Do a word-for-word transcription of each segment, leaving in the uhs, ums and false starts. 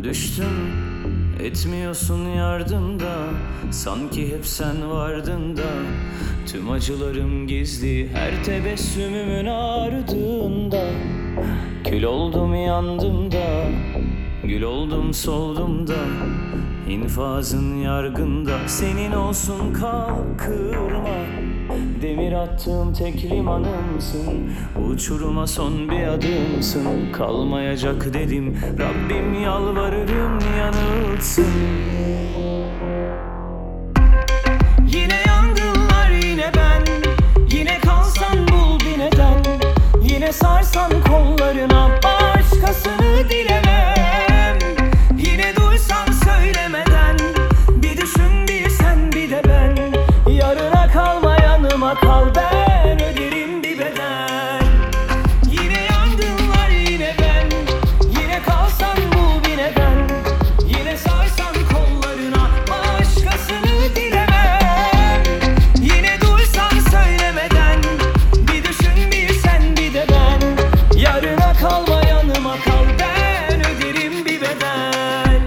Düştüm, etmiyorsun yardımda. Sanki hep sen vardın da. Tüm acılarım gizli, her tebessümümün ardında. Kül oldum yandım da, gül oldum soldum da. İnfazın yargında, senin olsun kalkırma. Demir attığım tek limanımsın, uçuruma son bir adımsın. Kalmayacak dedim, Rabbim yalvarırım yanılsın. Yine yangınlar, yine ben. Yine kalsan bul bir neden. Yine sarsan kollarına, başkasını dilemem. Yine duysan söylemeden, bir düşün bir sen bir de ben. Yarına kalma, yanıma kal, ben öderim bir bedel. Yine yangınlar, yine ben. Yine kalsan bul bir neden. Yine sarsan kollarına, başkasını dilemem. Yine duysan söylemeden, bir düşün bir sen bir de ben. Yarına kalma, yanıma kal, ben öderim bir bedel.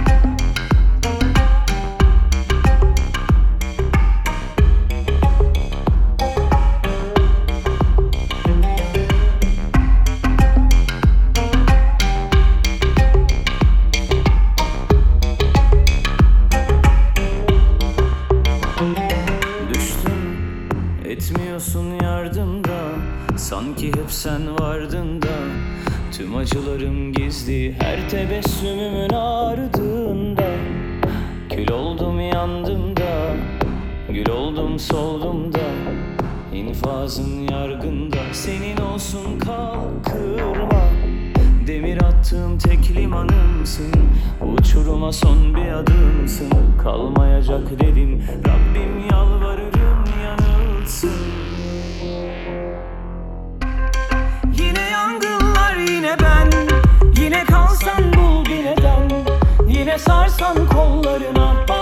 Düştüm, etmiyorsun yardımda. Sanki hep sen vardın da. Tüm acılarım gizli, her tebessümümün ardında. Kül oldum yandım da, gül oldum soldum da. İnfazın yargında, senin olsun kalkırma. Demir attığım tek limanımsın, uçuruma son bir adımsın. Kalmayacak dedim, Rabbim yalvarırım yanılsın. Yine yangınlar, yine ben. Yine kalsan bul bir neden. Yine sarsan kollarına,